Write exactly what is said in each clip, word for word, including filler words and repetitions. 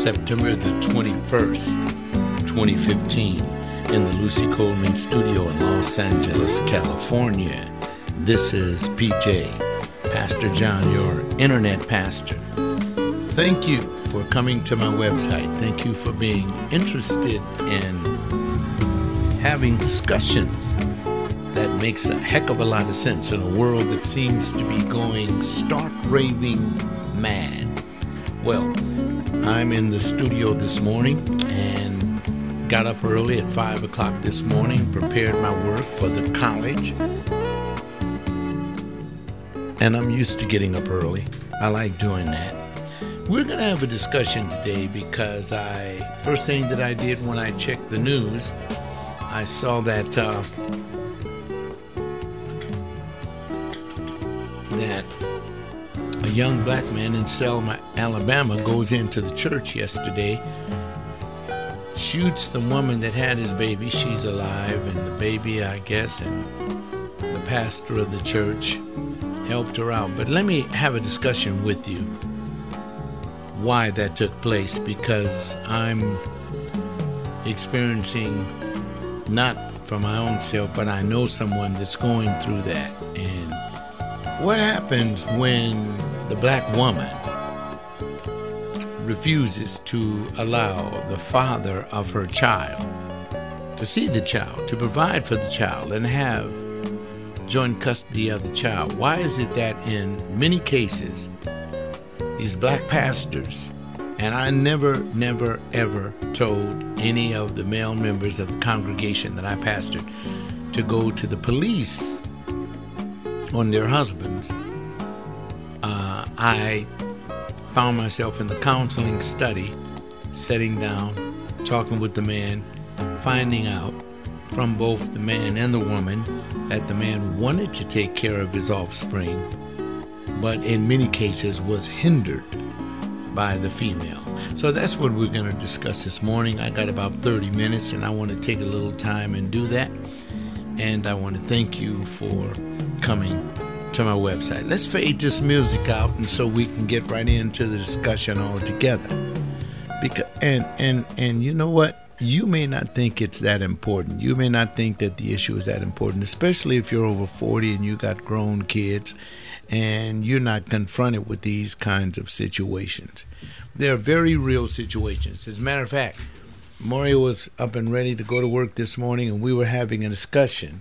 September the twenty-first, twenty fifteen, in the Lucy Coleman studio in Los Angeles, California. This is P J, Pastor John, your internet pastor. Thank you for coming to my website. Thank you for being interested in having discussions that makes a heck of a lot of sense in a world that seems to be going stark raving mad. Well, I'm in the studio this morning and got up early at five o'clock this morning, prepared my work for the college. And I'm used to getting up early. I like doing that. We're going to have a discussion today because I, first thing that I did when I checked the news, I saw that uh, that a young black man in Selma, Alabama, goes into the church yesterday, shoots the woman that had his baby. She's alive, and the baby, I guess, and the pastor of the church helped her out. But let me have a discussion with you why that took place, because I'm experiencing, not for my own self, but I know someone that's going through that. And what happens when the black woman refuses to allow the father of her child to see the child, to provide for the child, and have joint custody of the child? Why is it that in many cases, these black pastors, and I never, never, ever told any of the male members of the congregation that I pastored to go to the police on their husbands. Uh, I found myself in the counseling study, sitting down, talking with the man, finding out from both the man and the woman that the man wanted to take care of his offspring, but in many cases was hindered by the female. So that's what we're going to discuss this morning. I got about thirty minutes, and I want to take a little time and do that. And I want to thank you for coming to my website. Let's fade this music out, and so we can get right into the discussion all together. Because and and and you know what? You may not think it's that important. You may not think that the issue is that important, especially if you're over forty and you got grown kids and you're not confronted with these kinds of situations. They're very real situations. As a matter of fact, Mario was up and ready to go to work this morning, and we were having a discussion.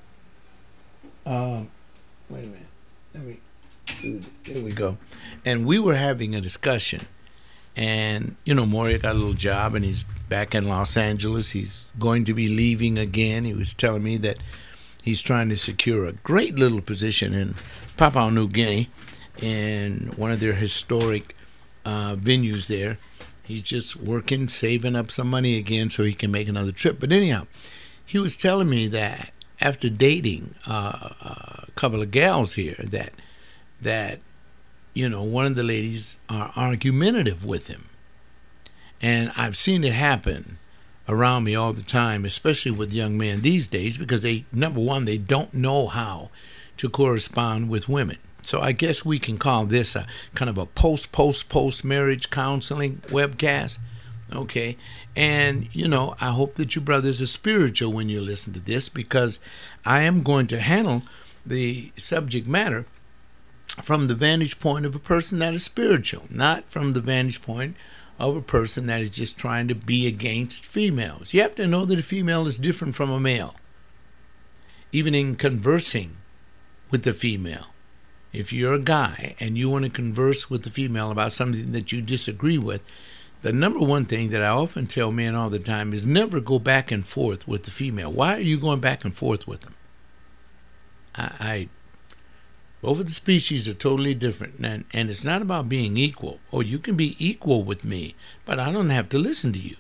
Um, wait a minute. Let me. There we go. And we were having a discussion. And, you know, Mario got a little job, and he's back in Los Angeles. He's going to be leaving again. He was telling me that he's trying to secure a great little position in Papua New Guinea, in one of their historic uh, venues there. He's just working, saving up some money again so he can make another trip. But anyhow, he was telling me that after dating uh, a couple of gals here, that that you know, one of the ladies are argumentative with him. And I've seen it happen around me all the time, especially with young men these days, because they, number one, they don't know how to correspond with women. So I guess we can call this a kind of a post, post, post marriage counseling webcast. Okay. And, you know, I hope that you brothers are spiritual when you listen to this, because I am going to handle the subject matter from the vantage point of a person that is spiritual, not from the vantage point of a person that is just trying to be against females. You have to know that a female is different from a male. Even in conversing with the female, if you're a guy and you want to converse with the female about something that you disagree with, the number one thing that I often tell men all the time is never go back and forth with the female. Why are you going back and forth with them? I... I Both of the species are totally different, and, and it's not about being equal. Oh, you can be equal with me, but I don't have to listen to you.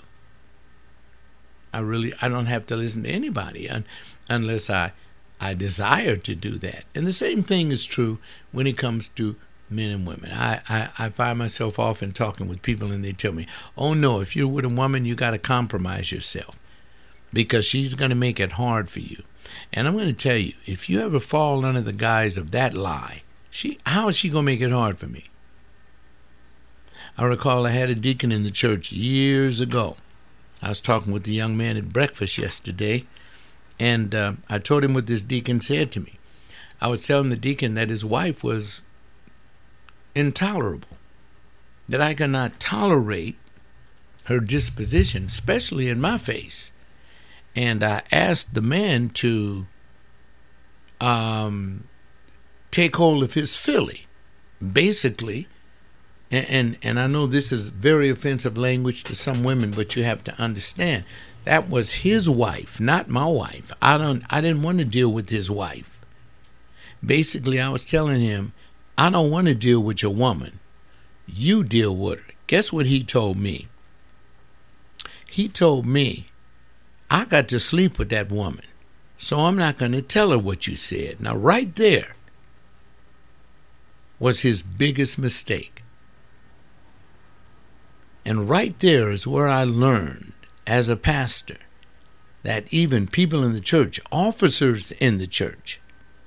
I really, I don't have to listen to anybody un, unless I, I desire to do that. And the same thing is true when it comes to men and women. I, I, I find myself often talking with people, and they tell me, oh no, if you're with a woman, you got to compromise yourself because she's going to make it hard for you. And I'm going to tell you, if you ever fall under the guise of that lie, she how is she going to make it hard for me? I recall I had a deacon in the church years ago. I was talking with the young man at breakfast yesterday, and uh, I told him what this deacon said to me. I was telling the deacon that his wife was intolerable, that I could not tolerate her disposition, especially in my face. And I asked the man to um, take hold of his filly, basically. And, and and I know this is very offensive language to some women, but you have to understand that was his wife, not my wife. I don't. I didn't want to deal with his wife. Basically, I was telling him, I don't want to deal with your woman. You deal with her. Guess what he told me? He told me, I got to sleep with that woman, so I'm not going to tell her what you said. Now, right there was his biggest mistake. And right there is where I learned as a pastor that even people in the church, officers in the church,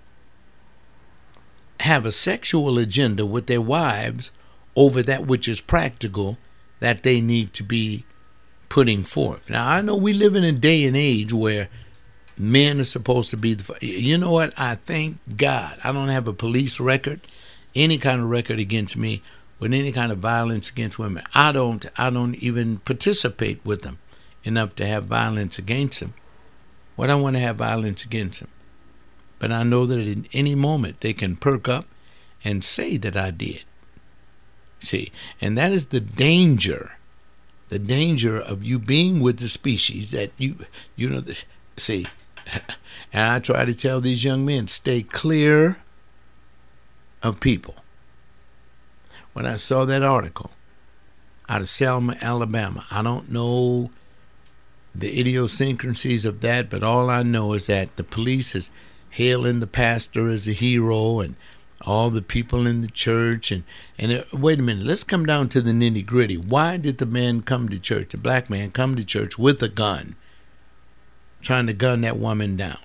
have a sexual agenda with their wives over that which is practical that they need to be putting forth. Now, I know we live in a day and age where men are supposed to be the... You know what? I thank God I don't have a police record, any kind of record against me with any kind of violence against women. I don't I don't even participate with them enough to have violence against them. Well, I don't want to have violence against them. But I know that in any moment they can perk up and say that I did. See, and that is the danger, the danger of you being with the species that you, you know, this, see, and I try to tell these young men, stay clear of people. When I saw that article out of Selma, Alabama, I don't know the idiosyncrasies of that, but all I know is that the police is hailing the pastor as a hero and all the people in the church. And, and it, wait a minute, let's come down to the nitty gritty. Why did the man come to church, the black man come to church with a gun, trying to gun that woman down?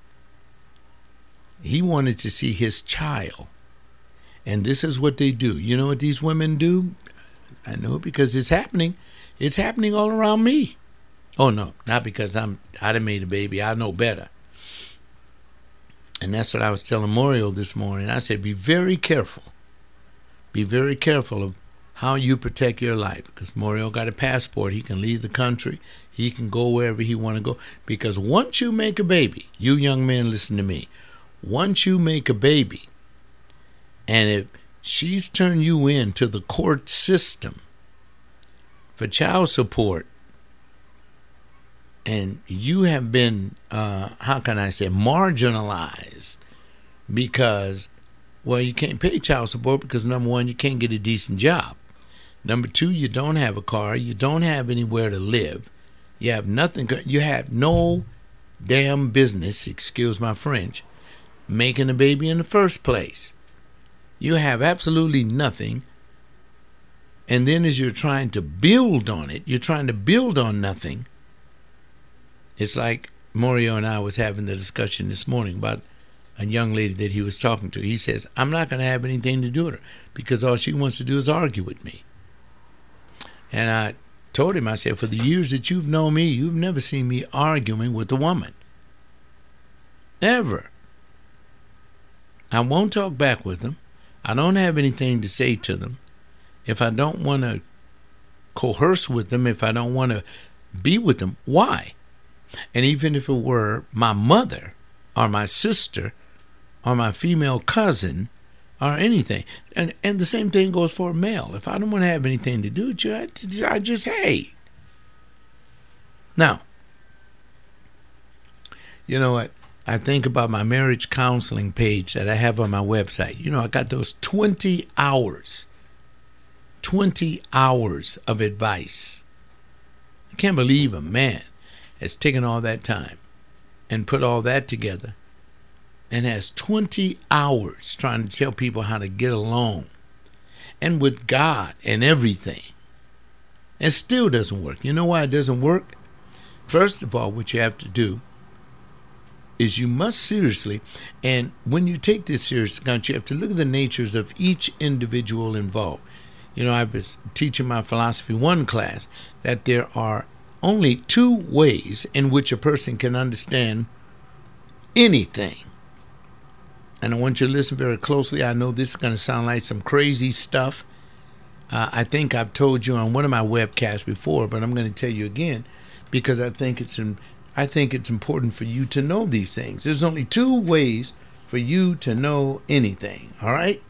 He wanted to see his child. And this is what they do. You know what these women do? I know because it's happening. It's happening all around me. Oh, no, not because I'm, I done made a baby. I know better. And that's what I was telling Moriel this morning. I said, be very careful. Be very careful of how you protect your life. Because Moriel got a passport. He can leave the country. He can go wherever he want to go. Because once you make a baby, you young men, listen to me. Once you make a baby, and if she's turned you in to the court system for child support, and you have been, uh, how can I say, marginalized because, well, you can't pay child support because, number one, you can't get a decent job. Number two, you don't have a car. You don't have anywhere to live. You have nothing. You have no damn business, excuse my French, making a baby in the first place. You have absolutely nothing. And then as you're trying to build on it, you're trying to build on nothing. It's like Mario and I was having the discussion this morning about a young lady that he was talking to. He says, I'm not going to have anything to do with her because all she wants to do is argue with me. And I told him, I said, for the years that you've known me, you've never seen me arguing with a woman. Ever. I won't talk back with them. I don't have anything to say to them. If I don't want to coerce with them, if I don't want to be with them, why? And even if it were my mother or my sister or my female cousin or anything, and, and the same thing goes for a male. If I don't want to have anything to do with you, I just, I just hate. Now, you know what? I think about my marriage counseling page that I have on my website. You know, I got those twenty hours, twenty hours of advice. I can't believe a man has taken all that time and put all that together and has twenty hours trying to tell people how to get along and with God and everything. It still doesn't work. You know why it doesn't work? First of all, what you have to do is you must seriously, and when you take this seriously, you have to look at the natures of each individual involved. You know, I was teaching my philosophy one class that there are only two ways in which a person can understand anything. And I want you to listen very closely. I know this is going to sound like some crazy stuff. Uh, I think I've told you on one of my webcasts before, but I'm going to tell you again because I think it's in, I think it's important for you to know these things. There's only two ways for you to know anything, all right?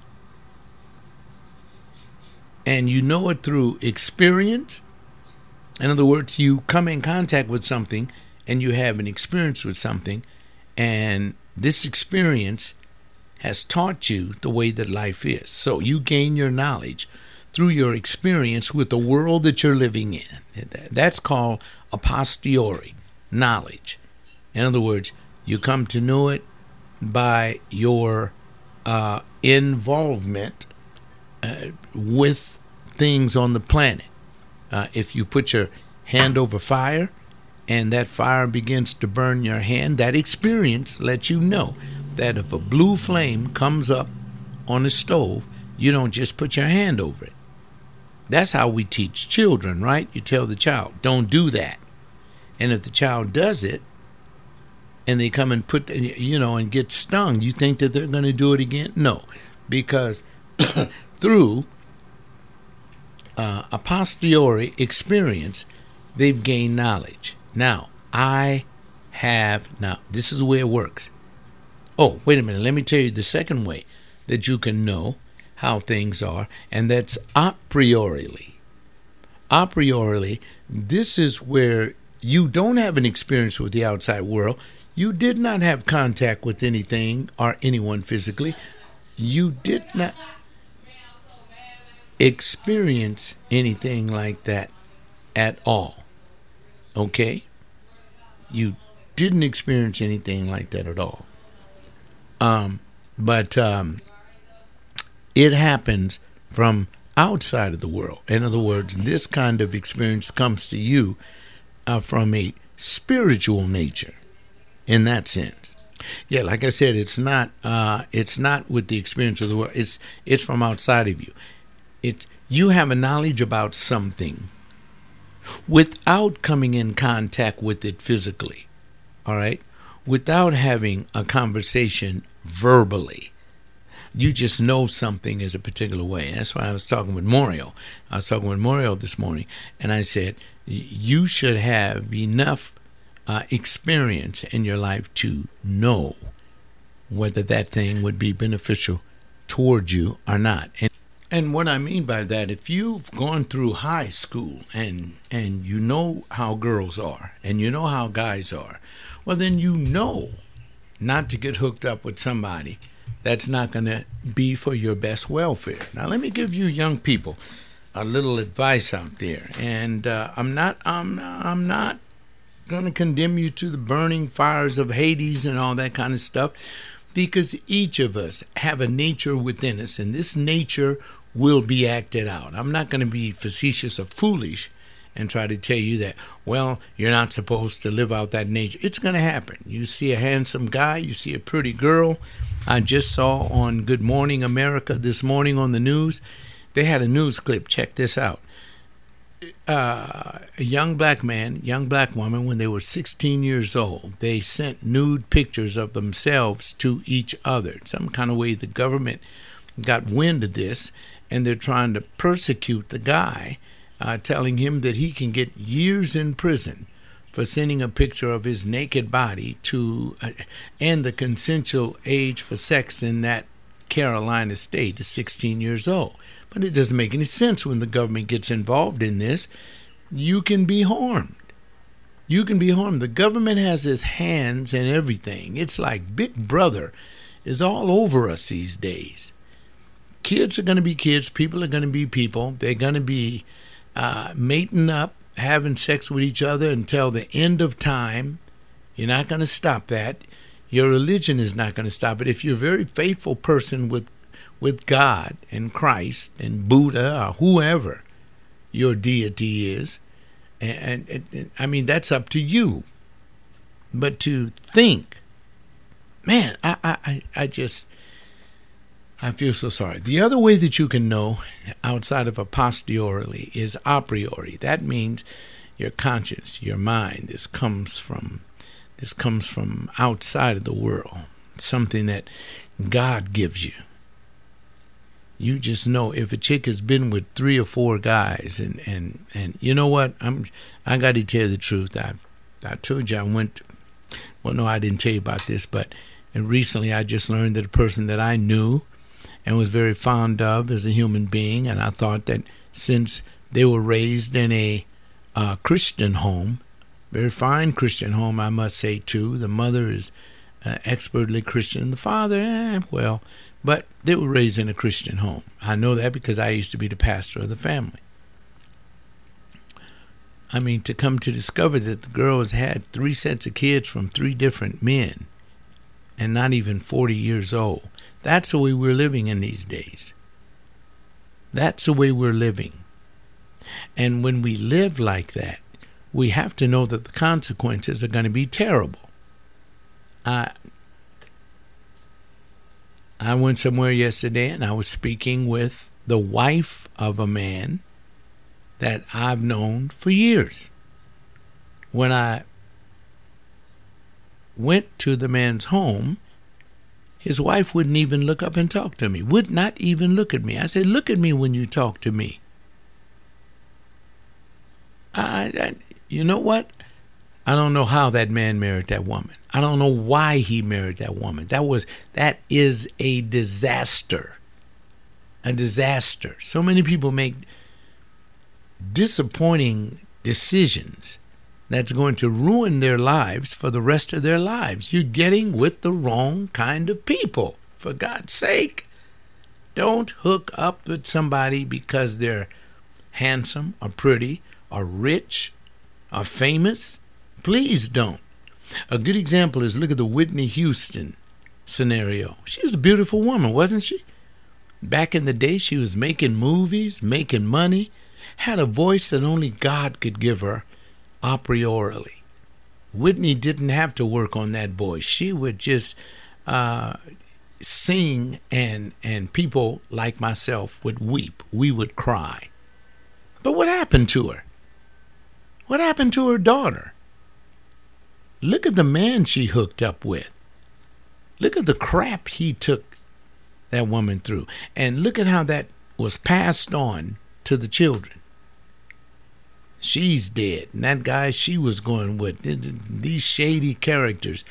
And you know it through experience. In other words, you come in contact with something and you have an experience with something, and this experience has taught you the way that life is. So you gain your knowledge through your experience with the world that you're living in. That's called a posteriori knowledge. In other words, you come to know it by your uh, involvement uh, with things on the planet. Uh, if you put your hand over fire and that fire begins to burn your hand, that experience lets you know that if a blue flame comes up on the stove, you don't just put your hand over it. That's how we teach children, right? You tell the child, don't do that. And if the child does it, and they come and put, you know, and get stung, you think that they're going to do it again? No, because through uh, a posteriori experience, they've gained knowledge. Now, I have, now, this is the way it works. Oh, wait a minute. Let me tell you the second way that you can know how things are, and that's a priori. A priori, this is where you don't have an experience with the outside world. You did not have contact with anything or anyone physically. You did not experience anything like that at all. Okay? You didn't experience anything like that at all. Um, but um, it happens from outside of the world. In other words, this kind of experience comes to you uh, from a spiritual nature. In that sense, yeah, like I said, it's not uh, it's not with the experience of the world. It's it's from outside of you. It you have a knowledge about something without coming in contact with it physically. All right, without having a conversation verbally. You just know something is a particular way. That's why I was talking with Mario. I was talking with Mario this morning, and I said you should have enough Uh, experience in your life to know whether that thing would be beneficial toward you or not. And, and what I mean by that, if you've gone through high school and and you know how girls are and you know how guys are, well, then you know not to get hooked up with somebody that's not going to be for your best welfare. Now, let me give you young people a little advice out there, and uh, I'm not, I'm, I'm not. going to condemn you to the burning fires of Hades and all that kind of stuff, because each of us have a nature within us, and this nature will be acted out. I'm not going to be facetious or foolish and try to tell you that, well, you're not supposed to live out that nature. It's going to happen. You see a handsome guy, you see a pretty girl. I just saw on Good Morning America this morning on the news, they had a news clip. Check this out. Uh, a young black man, young black woman, when they were sixteen years old, they sent nude pictures of themselves to each other. Some kind of way the government got wind of this, and they're trying to persecute the guy, uh, telling him that he can get years in prison for sending a picture of his naked body to, uh, and the consensual age for sex in that Carolina state is sixteen years old. But it doesn't make any sense when the government gets involved in this. You can be harmed. You can be harmed. The government has its hands in everything. It's like Big Brother is all over us these days. Kids are going to be kids. People are going to be people. They're going to be uh, mating up, having sex with each other until the end of time. You're not going to stop that. Your religion is not going to stop it. If you're a very faithful person with with God and Christ and Buddha or whoever your deity is, and, and, and I mean, that's up to you. But to think, man, I, I, I just, I feel so sorry. The other way that you can know outside of a posteriorly is a priori. That means your conscience, your mind. This comes from this comes from outside of the world. Something that God gives you. You just know if a chick has been with three or four guys, and and and you know what? I'm I got to tell you the truth. I I told you I went. To, well, no, I didn't tell you about this, but and recently I just learned that a person that I knew and was very fond of as a human being, and I thought that since they were raised in a uh, Christian home, very fine Christian home, I must say too. The mother is uh, expertly Christian, the father, eh, well. But they were raised in a Christian home. I know that because I used to be the pastor of the family. I mean, to come to discover that the girl has had three sets of kids from three different men and not even forty years old. That's the way we're living in these days. That's the way we're living. And when we live like that, we have to know that the consequences are going to be terrible. I... I went somewhere yesterday and I was speaking with the wife of a man that I've known for years. When I went to the man's home, his wife wouldn't even look up and talk to me, would not even look at me. I said, look at me when you talk to me. I, I, you know what? I don't know how that man married that woman. I don't know why he married that woman. That was that is a disaster. A disaster. So many people make disappointing decisions that's going to ruin their lives for the rest of their lives. You're getting with the wrong kind of people. For God's sake, don't hook up with somebody because they're handsome or pretty or rich or famous. Please don't. A good example is look at the Whitney Houston scenario. She was a beautiful woman, wasn't she? Back in the day, she was making movies, making money, had a voice that only God could give her a priori. Whitney didn't have to work on that voice. She would just uh, sing, and and people like myself would weep. We would cry. But what happened to her? What happened to her daughter? Look at the man she hooked up with. Look at the crap he took that woman through. And look at how that was passed on to the children. She's dead. And that guy she was going with, these shady characters.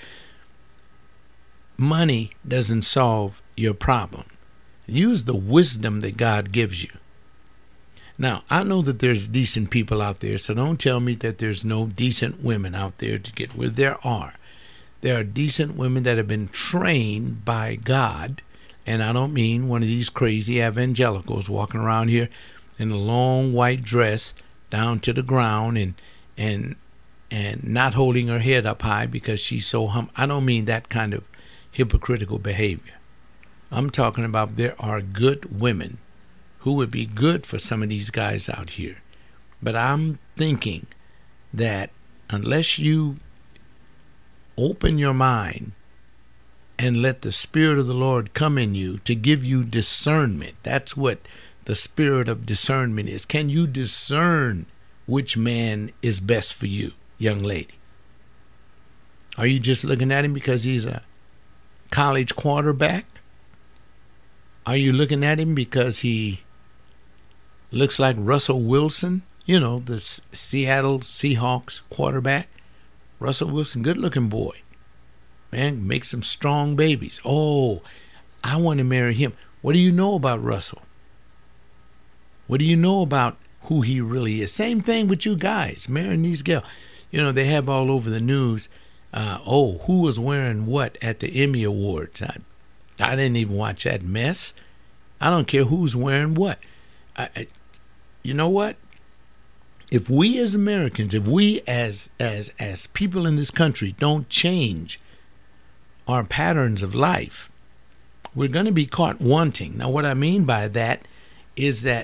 Money doesn't solve your problem. Use the wisdom that God gives you. Now, I know that there's decent people out there, so don't tell me that there's no decent women out there to get where there are. There are decent women that have been trained by God, and I don't mean one of these crazy evangelicals walking around here in a long white dress down to the ground and and and not holding her head up high because she's so hum. I don't mean that kind of hypocritical behavior. I'm talking about there are good women who would be good for some of these guys out here. But I'm thinking that unless you open your mind and let the Spirit of the Lord come in you to give you discernment, that's what the spirit of discernment is. Can you discern which man is best for you, young lady? Are you just looking at him because he's a college quarterback? Are you looking at him because he looks like Russell Wilson, you know, the S- Seattle Seahawks quarterback? Russell Wilson, good-looking boy. Man, make some strong babies. Oh, I want to marry him. What do you know about Russell? What do you know about who he really is? Same thing with you guys, marrying these girls. You know, they have all over the news, uh, oh, who was wearing what at the Emmy Awards. I, I didn't even watch that mess. I don't care who's wearing what. I, I, you know what? If we as Americans, if we as as as people in this country don't change our patterns of life, we're going to be caught wanting. Now, what I mean by that is that,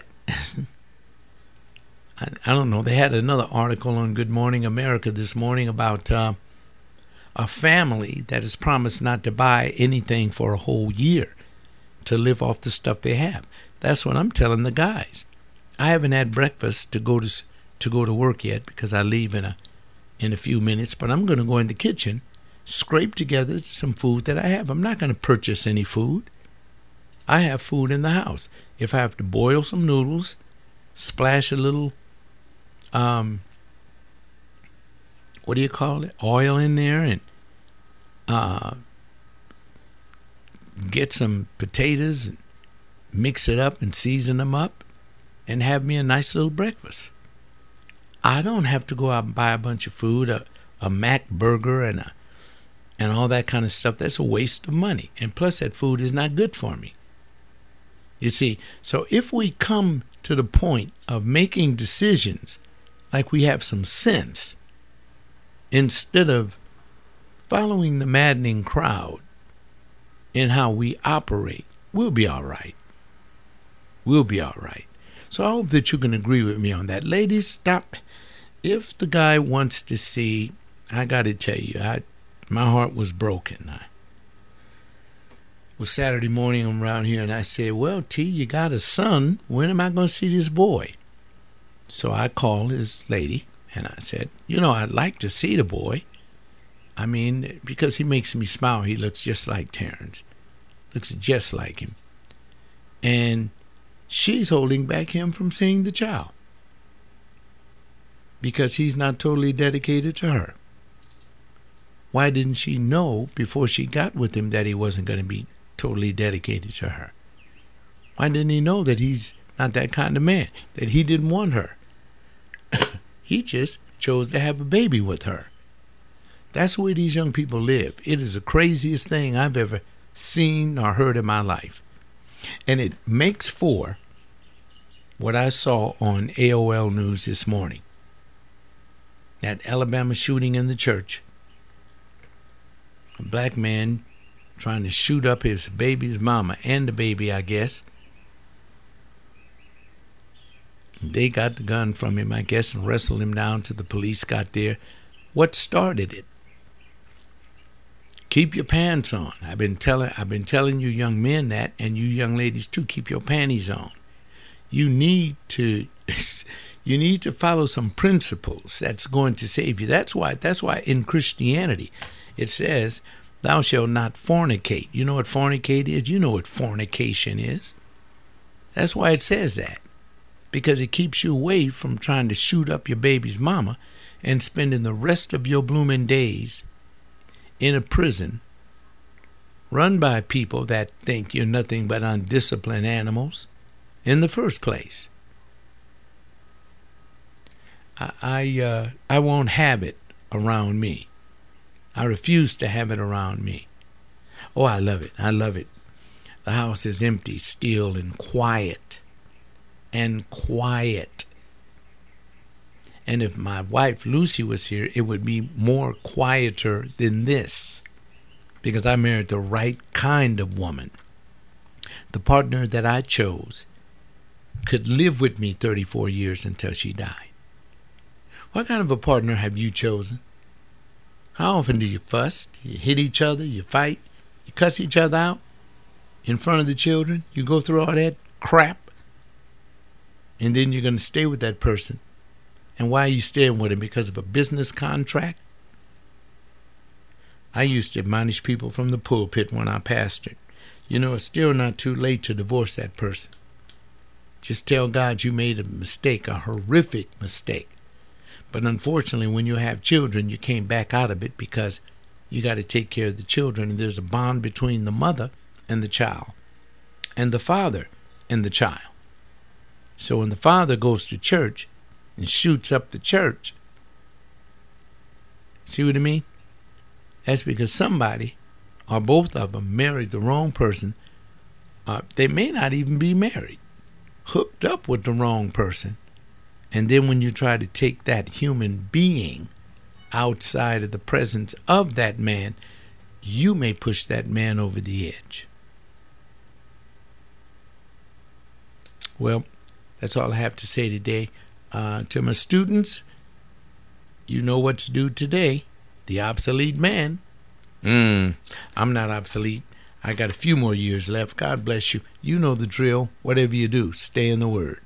I, I don't know, they had another article on Good Morning America this morning about uh, a family that has promised not to buy anything for a whole year. to live off the stuff they have. That's what I'm telling the guys. I haven't had breakfast to go to to go to work yet because I leave in a in a few minutes, but I'm going to go in the kitchen, scrape together some food that I have. I'm not going to purchase any food. I have food in the house. If I have to boil some noodles, splash a little, um, what do you call it, oil in there, and uh, get some potatoes and mix it up and season them up and have me a nice little breakfast. I don't have to go out and buy a bunch of food, a, a Mac burger and a, and all that kind of stuff. That's a waste of money. And plus that food is not good for me. You see, so if we come to the point of making decisions like we have some sense, instead of following the maddening crowd in how we operate, we'll be all right. We'll be all right. So I hope that you can agree with me on that. Ladies, stop. If the guy wants to see, I got to tell you, I, my heart was broken. I, it was Saturday morning, I'm around here, and I said, well, T, you got a son. When am I going to see this boy? So I called his lady, and I said, you know, I'd like to see the boy. I mean, because he makes me smile. He looks just like Terrence. Looks just like him. And she's holding back him from seeing the child because he's not totally dedicated to her. Why didn't she know before she got with him that he wasn't going to be totally dedicated to her? Why didn't he know that he's not that kind of man, that he didn't want her? He just chose to have a baby with her. That's the way these young people live. It is the craziest thing I've ever seen or heard in my life. And it makes for what I saw on A O L News this morning. That Alabama shooting in the church. A black man trying to shoot up his baby's mama and the baby, I guess. They got the gun from him, I guess, and wrestled him down till the police got there. What started it? Keep your pants on. I've been telling I've been telling you young men that, and you young ladies too, keep your panties on. You need to you need to follow some principles that's going to save you. That's why that's why in Christianity it says, thou shalt not fornicate. You know what fornicate is? You know what fornication is. That's why it says that. Because it keeps you away from trying to shoot up your baby's mama and spending the rest of your blooming days in a prison run by people that think you're nothing but undisciplined animals in the first place. I I, uh, I won't have it around me. I refuse to have it around me. Oh, I love it. I love it. The house is empty, still, and quiet. And quiet. And if my wife Lucy was here, it would be more quieter than this, because I married the right kind of woman. The partner that I chose could live with me thirty-four years until she died. What kind of a partner have you chosen? How often do you fuss? You hit each other? You fight? You cuss each other out in front of the children? You go through all that crap? And then you're going to stay with that person. And why are you staying with him? Because of a business contract? I used to admonish people from the pulpit when I pastored. You know, it's still not too late to divorce that person. Just tell God you made a mistake, a horrific mistake. But unfortunately, when you have children, you can't back out of it because you got to take care of the children. And there's a bond between the mother and the child and the father and the child. So when the father goes to church and shoots up the church, see what I mean? That's because somebody or both of them married the wrong person. Uh, they may not even be married, hooked up with the wrong person. And then when you try to take that human being outside of the presence of that man, you may push that man over the edge. Well, that's all I have to say today. Uh, to my students, you know what to do today. The obsolete man. Mm, I'm not obsolete. I got a few more years left. God bless you. You know the drill. Whatever you do, stay in the Word.